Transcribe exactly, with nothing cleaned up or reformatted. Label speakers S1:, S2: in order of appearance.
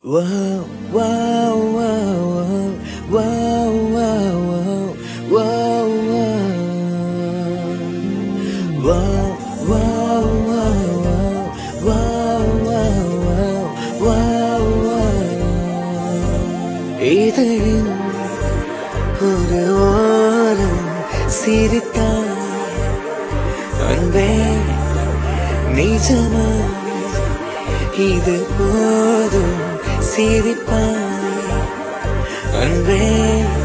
S1: Wow, wow, wow, wow, wow, wow, wow, wow, wow, wow, wow, wow, wow, wow. இதழின் ஒரு ஓரம் சிரித்தாய் அன்பே நிஜமா இது போதும் சிரிப்பாய் அன்பே